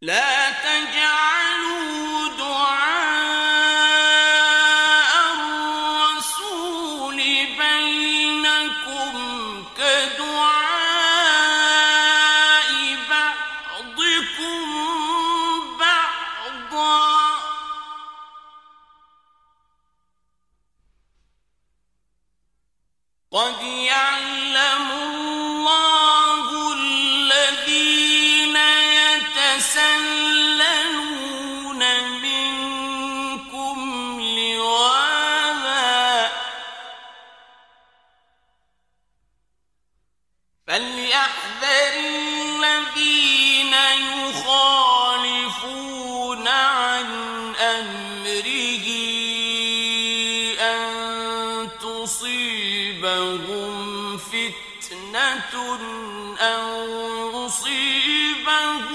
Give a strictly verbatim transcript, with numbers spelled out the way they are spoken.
لا تجعلوا دعاء الرسول بينكم كدعاء بعضكم بعضا قد يعلم الله الذين يتسللون منكم لواذا فليحذر الذين يخالفون عن أمره أن تصيبهم فتنة أو يصيبهم